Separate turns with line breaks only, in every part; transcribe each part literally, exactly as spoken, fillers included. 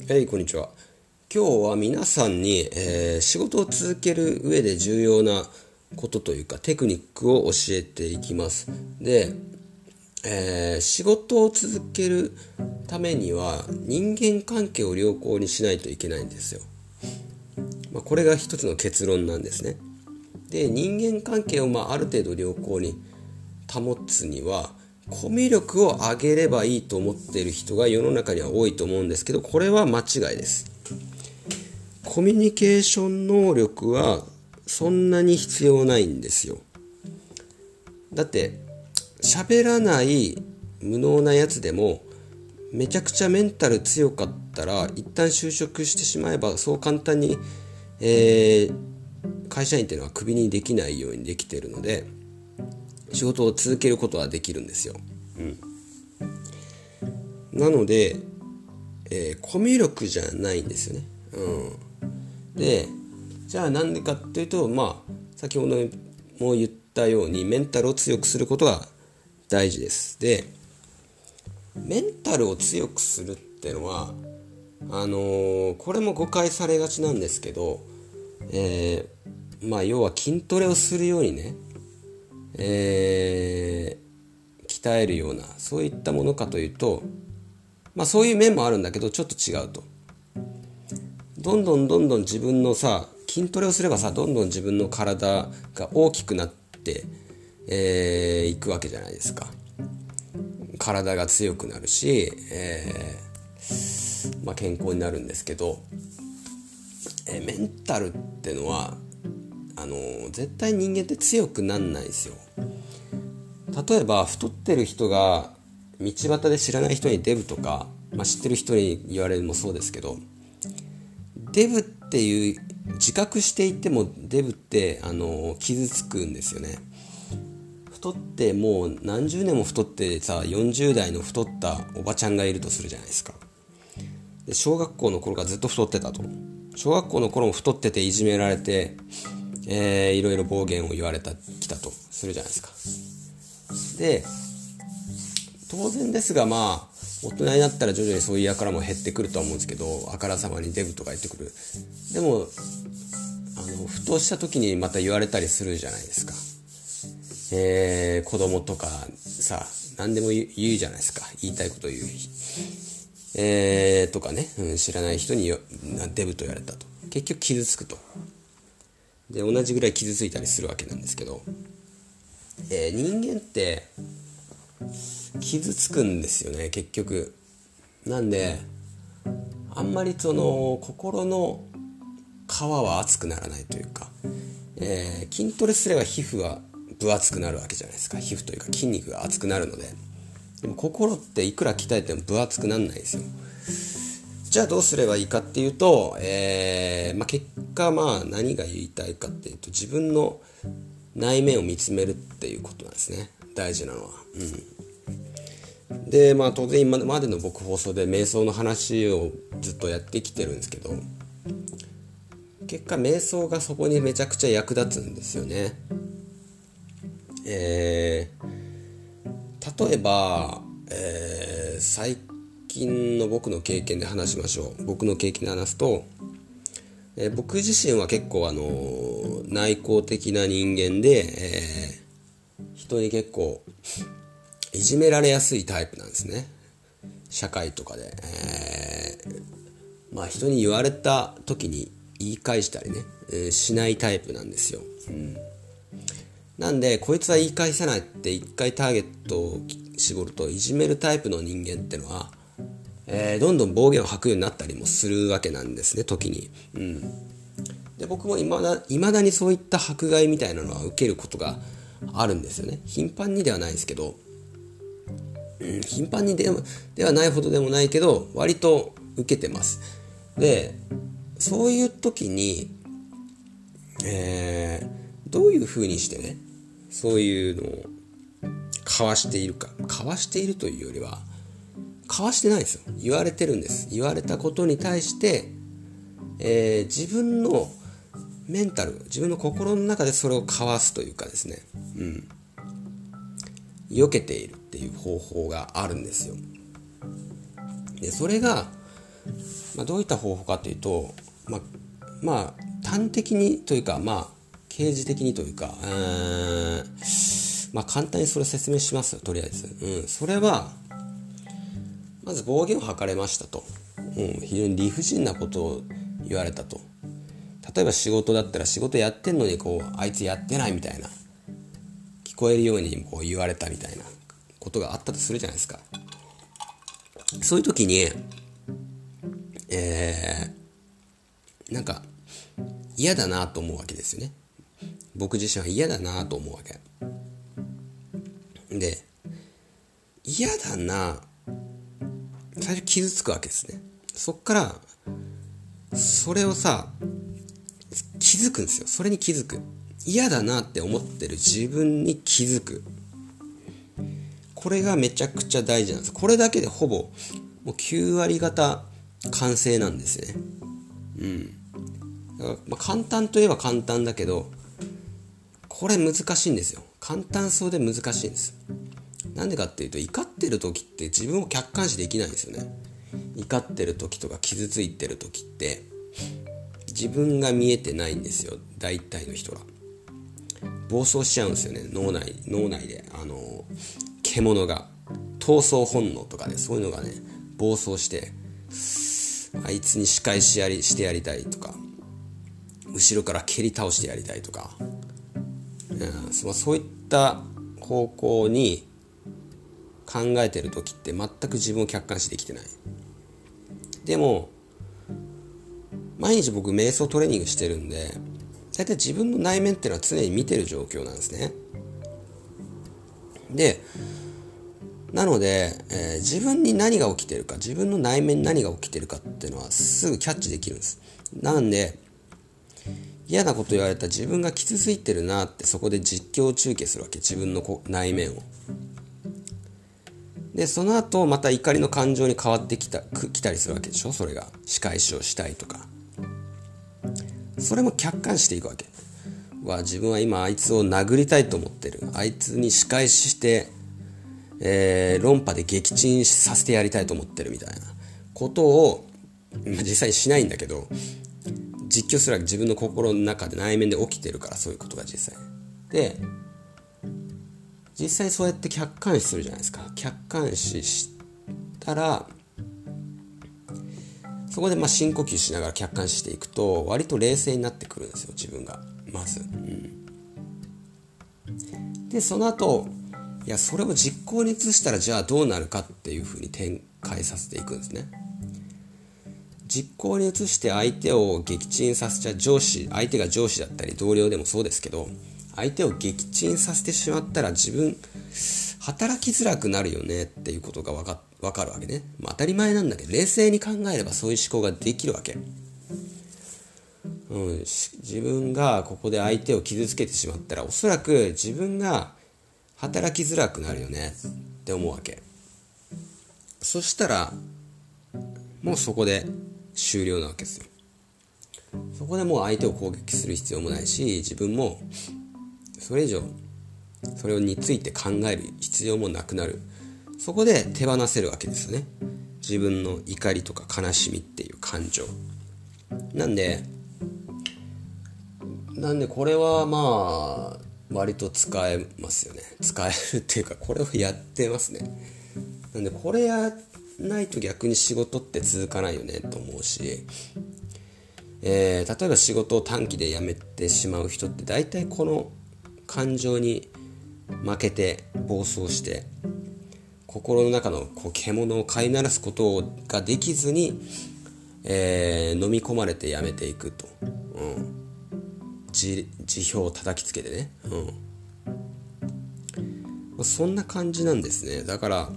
はい、こんにちは。今日は皆さんに、えー仕事を続ける上で重要なことというかテクニックを教えていきます。で、えー仕事を続けるためには人間関係を良好にしないといけないんですよ。まあ、これが一つの結論なんですね。で、人間関係をまあある程度良好に保つにはコミュ力を上げればいいと思っている人が世の中には多いと思うんですけど、これは間違いです。コミュニケーション能力はそんなに必要ないんですよ。だって喋らない無能なやつでもめちゃくちゃメンタル強かったら一旦就職してしまえばそう簡単に、えー会社員っていうのはクビにできないようにできているので、仕事を続けることはできるんですよ。うん、なので、えーコミュ力じゃないんですよね。うん、で、じゃあなんでかっていうと、まあ先ほども言ったようにメンタルを強くすることが大事です。で、メンタルを強くするっていうのはあのーこれも誤解されがちなんですけど、えーまあ要は筋トレをするようにね、えー鍛えるようなそういったものかというと、まあそういう面もあるんだけどちょっと違うと。どんどんどんどん自分のさ筋トレをすればさどんどん自分の体が大きくなってえーいくわけじゃないですか。体が強くなるし、えーまあ、健康になるんですけど、えーメンタルってのはあのー絶対人間って強くなんないですよ。例えば太ってる人が道端で知らない人にデブとか、まあ、知ってる人に言われるのもそうですけど、デブっていう自覚していてもデブってあの傷つくんですよね。太ってもう何十年も太ってさよんじゅう代の太ったおばちゃんがいるとするじゃないですか。で小学校の頃からずっと太ってたと。小学校の頃も太ってていじめられて、えー、いろいろ暴言を言われたきたとするじゃないですか。で当然ですが、まあ大人になったら徐々にそういう輩も減ってくるとは思うんですけど、あからさまにデブとか言ってくる。でもあのふとした時にまた言われたりするじゃないですか。えー、子供とかさ何でも言う、言うじゃないですか。言いたいこと言う、えー、とかね、うん、知らない人にデブと言われたと結局傷つくと。で同じぐらい傷ついたりするわけなんですけど、えー、人間って傷つくんですよね結局。なんであんまりその心の皮は厚くならないというか、えー筋トレすれば皮膚は分厚くなるわけじゃないですか。皮膚というか筋肉が厚くなるので。でも心っていくら鍛えても分厚くなんないですよ。じゃあどうすればいいかっていうと、えーまあ、結果まあ何が言いたいかっていうと、自分の内面を見つめるっていうことなんですね、大事なのは。うん、でまあ当然今までの僕放送で瞑想の話をずっとやってきてるんですけど、結果瞑想がそこにめちゃくちゃ役立つんですよね。えー、例えば、えー最近の僕の経験で話しましょう。僕の経験で話すと、えー僕自身は結構あのー内向的な人間で、えー人に結構いじめられやすいタイプなんですね。社会とかで、えーまあ人に言われた時に言い返したりね、えーしないタイプなんですよ。うん、なんでこいつは言い返さないって一回ターゲットを絞ると、いじめるタイプの人間ってのは、えーどんどん暴言を吐くようになったりもするわけなんですね、時に。うん、で僕もいまだ、未だにそういった迫害みたいなのは受けることがあるんですよね。頻繁にではないですけど、うん、頻繁にでは、ではないほどでもないけど割と受けてます。でそういう時に、えーどういう風にしてねそういうのをかわしているか。かわしているというよりはかわしてないですよ。言われてるんです。言われたことに対して、えー自分のメンタル、自分の心の中でそれをかわすというかですね、うん、避けているっていう方法があるんですよ。でそれがまあ、どういった方法かというと、まあ、まあ端的にというか、まあ掲示的にというか、えー、まあ簡単にそれを説明しますよ、とりあえず。うん、それはまず暴言を吐かれましたと、うん、非常に理不尽なことを言われたと。例えば仕事だったら、仕事やってんのにこうあいつやってないみたいな、聞こえるようにこう言われたみたいなことがあったとするじゃないですか。そういう時にえー、なんか嫌だなと思うわけですよね。僕自身は嫌だなと思うわけで、嫌だな、最初傷つくわけですね。そっからそれをさ、気づくんですよ。それに気づく。嫌だなって思ってる自分に気づく。これがめちゃくちゃ大事なんです。これだけでほぼもうきゅう割方完成なんですよね。うん。だからまあ簡単といえば簡単だけど、これ難しいんですよ。簡単そうで難しいんです。なんでかっていうと、怒ってる時って自分を客観視できないんですよね。怒ってる時とか傷ついてる時って自分が見えてないんですよ、大体の人が。暴走しちゃうんですよね、脳内脳内で。あの獣が闘争本能とかね、そういうのがね暴走して、あいつに仕返しやりしてやりたいとか、後ろから蹴り倒してやりたいとか、うん、そそういった方向に考えてる時って全く自分を客観視できてない。でも毎日僕瞑想トレーニングしてるんで、大体自分の内面っていうのは常に見てる状況なんですね。でなので、えー、自分に何が起きてるか、自分の内面に何が起きてるかっていうのはすぐキャッチできるんです。なんで嫌なこと言われた自分が傷ついてるなって、そこで実況中継するわけ、自分のこ内面を。でその後また怒りの感情に変わってきたきたりするわけでしょ。それが仕返しをしたいとか、それも客観していくわけ。わ、自分は今あいつを殴りたいと思ってる、あいつに仕返しして、えー、論破で撃沈させてやりたいと思ってるみたいなことを、まあ、実際にしないんだけど実況するわけ。自分の心の中で内面で起きてるから、そういうことが実際で、実際そうやって客観視するじゃないですか。客観視したらそこでまあ深呼吸しながら客観視していくと、割と冷静になってくるんですよ、自分がまず、うん、でその後、いやそれを実行に移したらじゃあどうなるかっていうふうに展開させていくんですね。実行に移して相手を撃沈させちゃう上司、相手が上司だったり同僚でもそうですけど、相手を撃沈させてしまったら自分働きづらくなるよねっていうことが分か、分かるわけね。まあ、当たり前なんだけど、冷静に考えればそういう思考ができるわけ、うん、自分がここで相手を傷つけてしまったらおそらく自分が働きづらくなるよねって思うわけ。そしたらもうそこで終了なわけですよ。そこでもう相手を攻撃する必要もないし、自分もそれ以上それについて考える必要もなくなる。そこで手放せるわけですよね、自分の怒りとか悲しみっていう感情なんで。なんでこれはまあ割と使えますよね。使えるっていうか、これをやってますね。なんでこれやないと逆に仕事って続かないよねと思うし、えー、例えば仕事を短期で辞めてしまう人って大体この感情に負けて暴走して、心の中のこう獣を飼いならすことができずに、えー、飲み込まれて辞めていくと、うん、自, 自評を叩きつけてね、うん、そんな感じなんですね。だから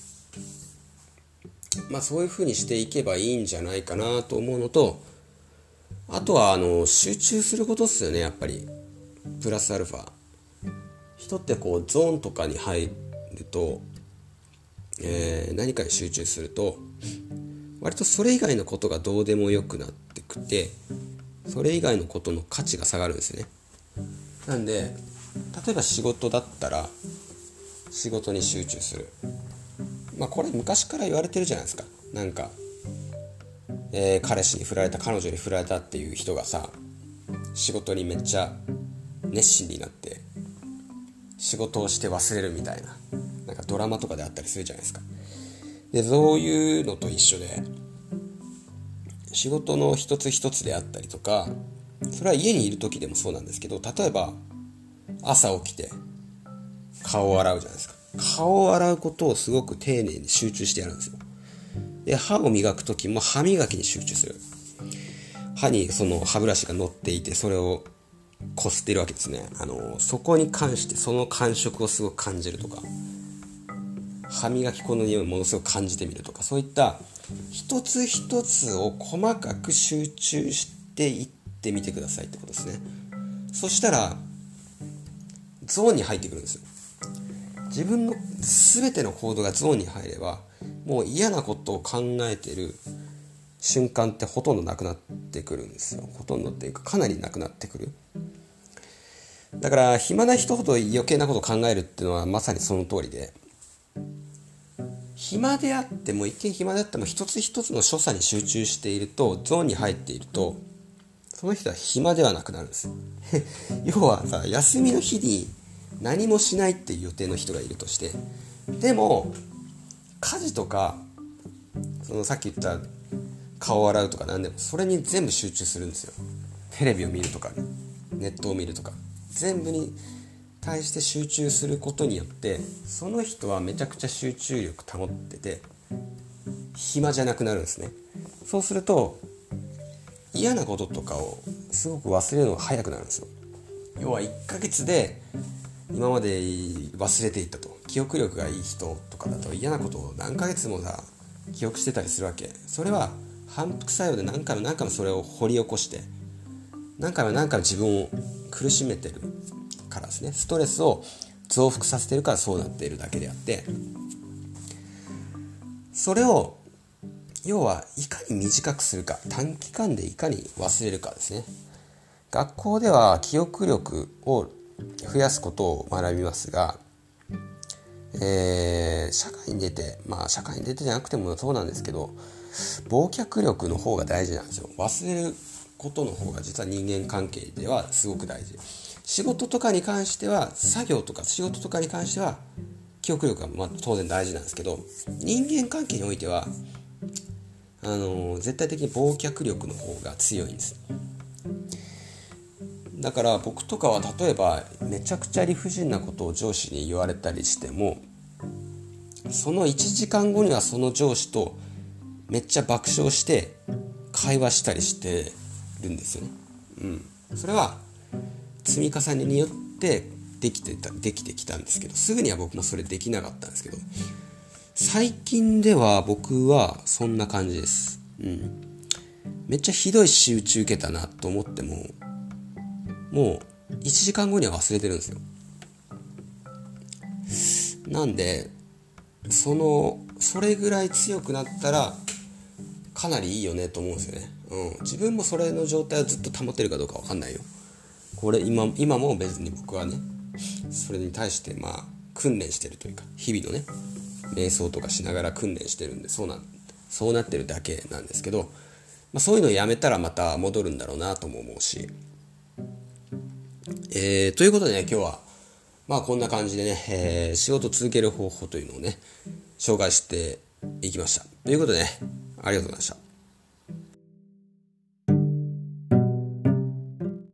まあそういう風にしていけばいいんじゃないかなと思うのと、あとはあの集中することっすよね、やっぱり。プラスアルファ、人ってこうゾーンとかに入ると、えー、何かに集中すると割とそれ以外のことがどうでもよくなってくて、それ以外のことの価値が下がるんですね。なんで例えば仕事だったら仕事に集中する。まあこれ昔から言われてるじゃないですか。なんかえー、彼氏に振られた、彼女に振られたっていう人がさ、仕事にめっちゃ熱心になって仕事をして忘れるみたいな、なんかドラマとかであったりするじゃないですか。でそういうのと一緒で、仕事の一つ一つであったりとか、それは家にいる時でもそうなんですけど、例えば朝起きて顔を洗うじゃないですか。顔を洗うことをすごく丁寧に集中してやるんですよ。で歯を磨く時も歯磨きに集中する。歯にその歯ブラシが乗っていて、それをこすっているわけですね。あのそこに関してその感触をすごく感じるとか、歯磨き粉の匂いをものすごく感じてみるとか、そういった一つ一つを細かく集中していってみてくださいってことですね。そしたらゾーンに入ってくるんですよ。自分の全ての行動がゾーンに入れば、もう嫌なことを考えている瞬間ってほとんどなくなってくるんですよ。ほとんどっていうかかなりなくなってくる。だから暇な人ほど余計なことを考えるっていうのはまさにその通りで、暇であっても、一見暇であっても一つ一つの所作に集中していると、ゾーンに入っていると、その人は暇ではなくなるんです要はさ、休みの日に何もしないっていう予定の人がいるとして、でも家事とかそのさっき言った顔を洗うとか何でも、それに全部集中するんですよ。テレビを見るとか、ね、ネットを見るとか、全部に対して集中することによって、その人はめちゃくちゃ集中力保ってて暇じゃなくなるんですね。そうすると嫌なこととかをすごく忘れるのが早くなるんですよ。要はいっかげつで今まで忘れていったと。記憶力がいい人とかだと嫌なことを何ヶ月もさ記憶してたりするわけ。それは反復作用で何回も何回もそれを掘り起こして、何回も何回も自分を苦しめてるからですね。ストレスを増幅させてるからそうなっているだけであって、それを要はいかに短くするか、短期間でいかに忘れるかですね。学校では記憶力を増やすことを学びますが、えー、社会に出て、まあ社会に出てじゃなくてもそうなんですけど、忘却力の方が大事なんですよ。忘れることの方が実は人間関係ではすごく大事。仕事とかに関しては、作業とか仕事とかに関しては記憶力がまあ当然大事なんですけど、人間関係においてはあのー、絶対的に忘却力の方が強いんです。だから僕とかは例えばめちゃくちゃ理不尽なことを上司に言われたりしても、そのいちじかんごにはその上司とめっちゃ爆笑して会話したりしてるんですよね。うん、それは積み重ねによってできてた、できてきたんですけど、すぐには僕もそれできなかったんですけど、最近では僕はそんな感じです。うん。めっちゃひどい仕打ち受けたなと思っても、もういちじかんごには忘れてるんですよ。なんでそのそれぐらい強くなったらかなりいいよねと思うんですよね。うん、自分もそれの状態をずっと保てるかどうかわかんないよ。これ今今も別に僕はね、それに対してまあ訓練してるというか、日々のね瞑想とかしながら訓練してるんで、そうなんそうなってるだけなんですけど、まあ、そういうのをやめたらまた戻るんだろうなとも思うし、えー、ということでね、今日はまあこんな感じでね、えー、仕事を続ける方法というのをね紹介していきました。ということでね、ありがとうございました。